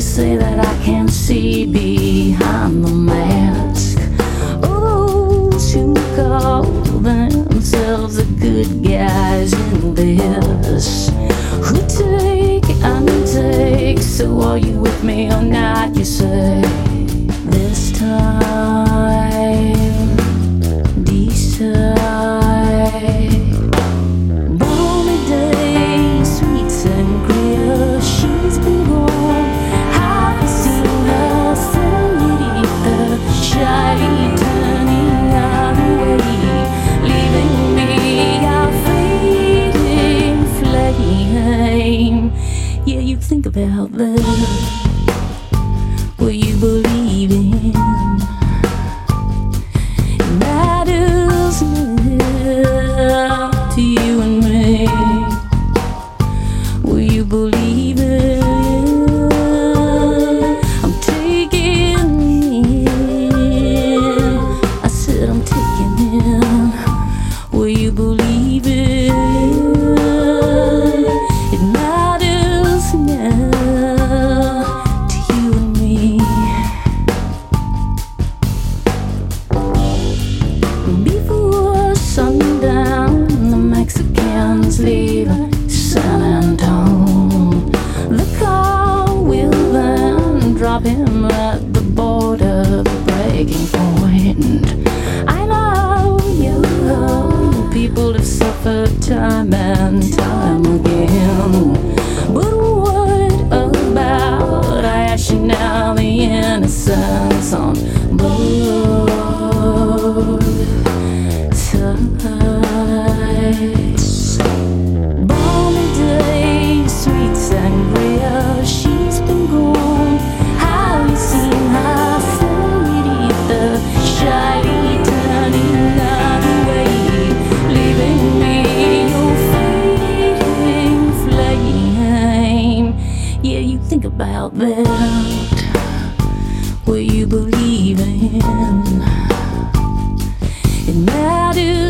say that I can't see behind the mask. Those who call themselves the good guys in this, who take and take. So are you with me or not, you say? This time, decide. Balmy day, sweet sangria, she's been gone. Have you seen her sitting beneath the shyly turning out away, leaving me our fading flame? Yeah, you think about that. Will you believe in? It matters now to you and me. Will you believe it? I'm taking in. I said I'm taking in. Will you believe it? It matters now to you and me. Before sundown, the Mexicans leave San Antone. The car will then drop him at the border, the breaking point. I know you people have suffered time and time again, but what about Ash now, the innocence on both sides? Balmy day, sweet sangria, she's been gone. Have you seen her sitting beneath the shyly turning out away, leaving me your fading flame? Yeah, you think about that. Will you believe in? It matters